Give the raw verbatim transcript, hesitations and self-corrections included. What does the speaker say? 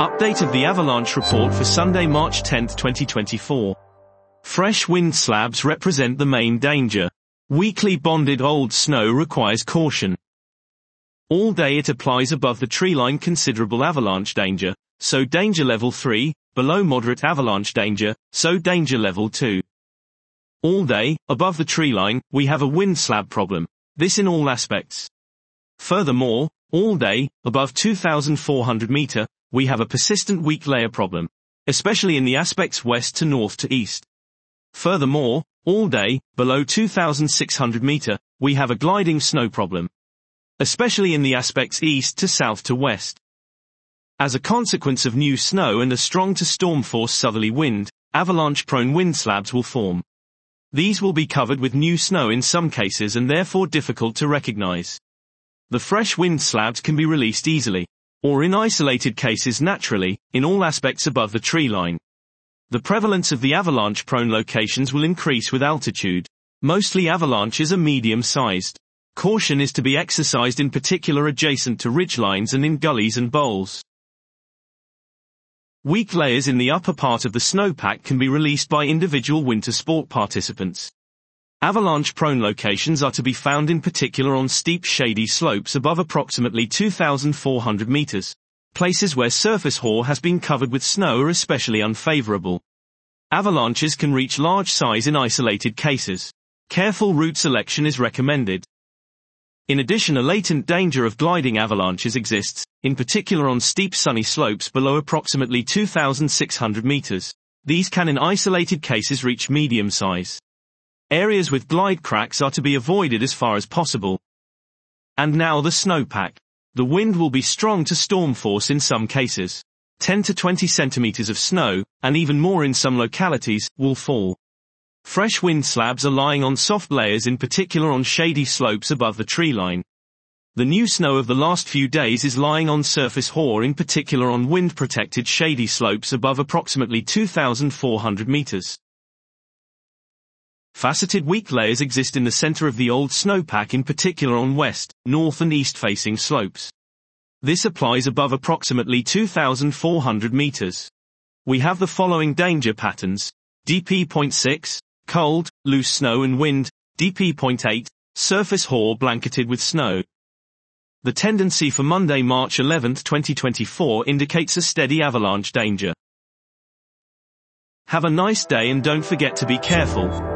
Update of the avalanche report for Sunday, March tenth, twenty twenty-four. Fresh wind slabs represent the main danger. Weakly bonded old snow requires caution. All day it applies above the treeline considerable avalanche danger, so danger level three, below moderate avalanche danger, so danger level two. All day, above the treeline, we have a wind slab problem. This in all aspects. Furthermore, all day, above two thousand four hundred meter, we have a persistent weak layer problem, especially in the aspects west to north to east. Furthermore, all day, below two thousand six hundred meter, we have a gliding snow problem, especially in the aspects east to south to west. As a consequence of new snow and a strong to storm force southerly wind, avalanche-prone wind slabs will form. These will be covered with new snow in some cases and therefore difficult to recognize. The fresh wind slabs can be released easily, or in isolated cases naturally, in all aspects above the tree line. The prevalence of the avalanche-prone locations will increase with altitude. Mostly avalanches are medium-sized. Caution is to be exercised in particular adjacent to ridgelines and in gullies and bowls. Weak layers in the upper part of the snowpack can be released by individual winter sport participants. Avalanche-prone locations are to be found in particular on steep shady slopes above approximately two thousand four hundred meters. Places where surface hoar has been covered with snow are especially unfavorable. Avalanches can reach large size in isolated cases. Careful route selection is recommended. In addition, a latent danger of gliding avalanches exists, in particular on steep sunny slopes below approximately two thousand six hundred meters. These can in isolated cases reach medium size. Areas with glide cracks are to be avoided as far as possible. And now the snowpack. The wind will be strong to storm force in some cases. ten to twenty centimeters of snow, and even more in some localities, will fall. Fresh wind slabs are lying on soft layers in particular on shady slopes above the tree line. The new snow of the last few days is lying on surface hoar in particular on wind-protected shady slopes above approximately two thousand four hundred meters. Faceted weak layers exist in the center of the old snowpack in particular on west, north and east-facing slopes. This applies above approximately two thousand four hundred meters. We have the following danger patterns: D P zero point six, cold, loose snow and wind, D P zero point eight, surface hoar blanketed with snow. The tendency for Monday, March eleventh, twenty twenty-four indicates a steady avalanche danger. Have a nice day and don't forget to be careful.